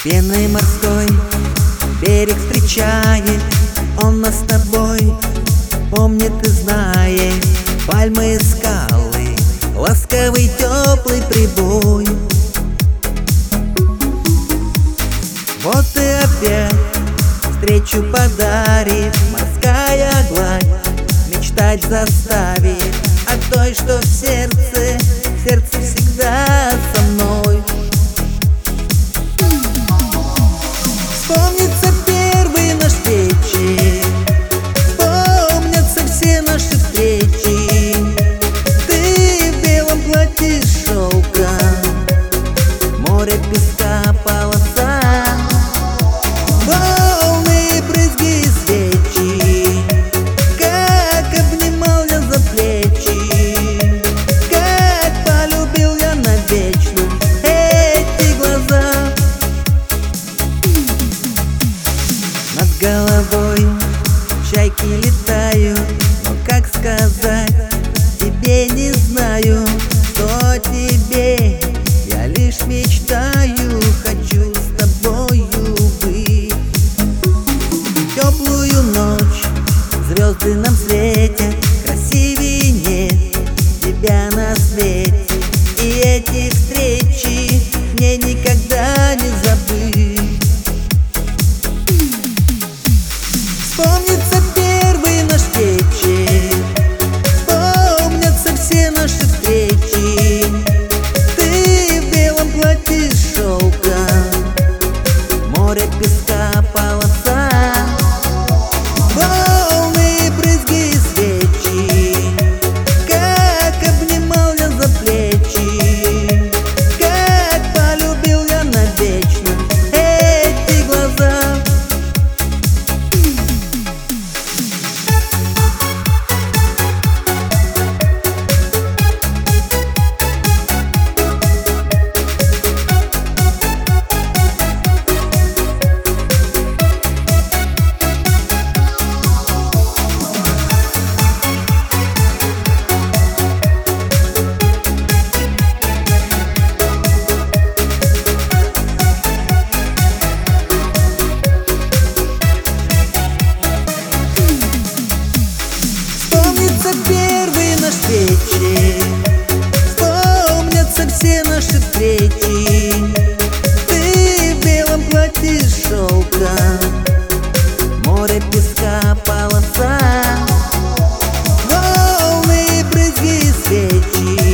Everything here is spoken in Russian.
Пеной морской берег встречает он нас с тобой, помнит и знает пальмы и скалы, ласковый теплый прибой. Вот и опять встречу подарит морская гладь, мечтать заставит о той, что в сердце всегда со мной. Вспомнится первый наш вечер, вспомнятся все наши встречи. Ты в белом платье с шелком, море песка, полоса, волны, брызги и свечи. Как обнимал я за плечи, как полюбил я навечно эти глаза. Над головой чайки летают, но как сказать тебе не знаю, что тебе я лишь мечтаю, хочу с тобою быть. Теплую ночь звезды нам светят, красивее нет тебя на свете, и эти встречи мне никогда не забыть. Вспомнится первый наш вечер, вспомнятся все наши встречи. Ты в белом платье с шелком, море песка, полоса, волны, брызги и свечи. Как обнимал я за плечи, как полюбил я навечно эти глаза. Вспомнится первый наш вечер, вспомнятся все наши встречи. Ты в белом платье с шелком, море песка, полоса, волны, брызги и свечи.